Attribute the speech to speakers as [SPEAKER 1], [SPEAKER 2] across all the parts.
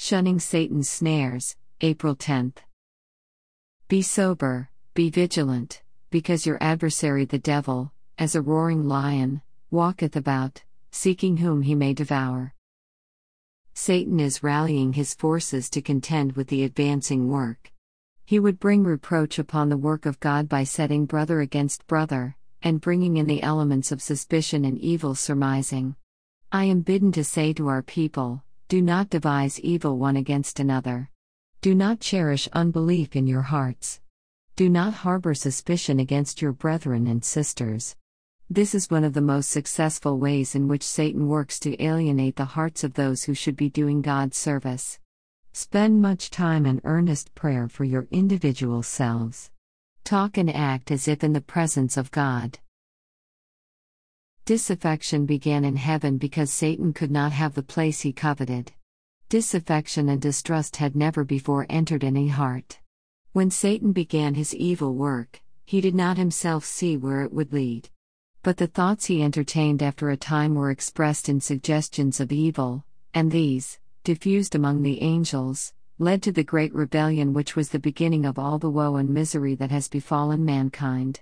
[SPEAKER 1] Shunning Satan's Snares, April 10th. Be sober, be vigilant, because your adversary the devil, as a roaring lion, walketh about, seeking whom he may devour. Satan is rallying his forces to contend with the advancing work. He would bring reproach upon the work of God by setting brother against brother, and bringing in the elements of suspicion and evil surmising. I am bidden to say to our people, do not devise evil one against another. Do not cherish unbelief in your hearts. Do not harbor suspicion against your brethren and sisters. This is one of the most successful ways in which Satan works to alienate the hearts of those who should be doing God's service. Spend much time in earnest prayer for your individual selves. Talk and act as if in the presence of God. Disaffection began in heaven because Satan could not have the place he coveted. Disaffection and distrust had never before entered any heart. When Satan began his evil work, he did not himself see where it would lead. But the thoughts he entertained after a time were expressed in suggestions of evil, and these, diffused among the angels, led to the great rebellion which was the beginning of all the woe and misery that has befallen mankind.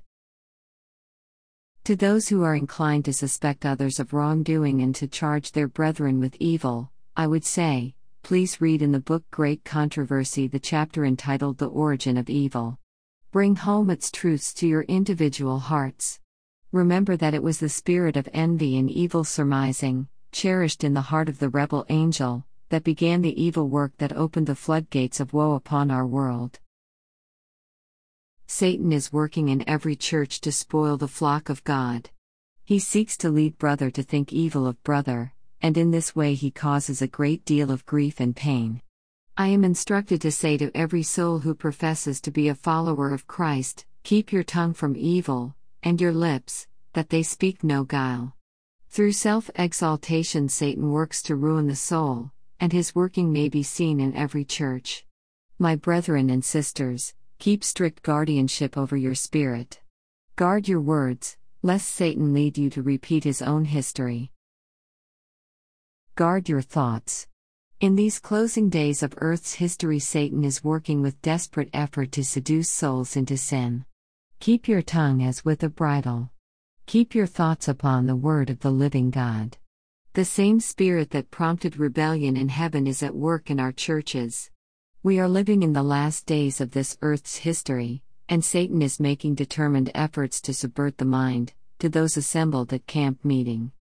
[SPEAKER 1] To those who are inclined to suspect others of wrongdoing and to charge their brethren with evil, I would say, please read in the book Great Controversy the chapter entitled The Origin of Evil. Bring home its truths to your individual hearts. Remember that it was the spirit of envy and evil surmising, cherished in the heart of the rebel angel, that began the evil work that opened the floodgates of woe upon our world. Satan is working in every church to spoil the flock of God. He seeks to lead brother to think evil of brother, and in this way he causes a great deal of grief and pain. I am instructed to say to every soul who professes to be a follower of Christ, keep your tongue from evil, and your lips, that they speak no guile. Through self-exaltation Satan works to ruin the soul, and his working may be seen in every church. My brethren and sisters, keep strict guardianship over your spirit. Guard your words, lest Satan lead you to repeat his own history. Guard your thoughts. In these closing days of Earth's history, Satan is working with desperate effort to seduce souls into sin. Keep your tongue as with a bridle. Keep your thoughts upon the word of the living God. The same spirit that prompted rebellion in heaven is at work in our churches. We are living in the last days of this Earth's history, and Satan is making determined efforts to subvert the mind, to those assembled at camp meeting.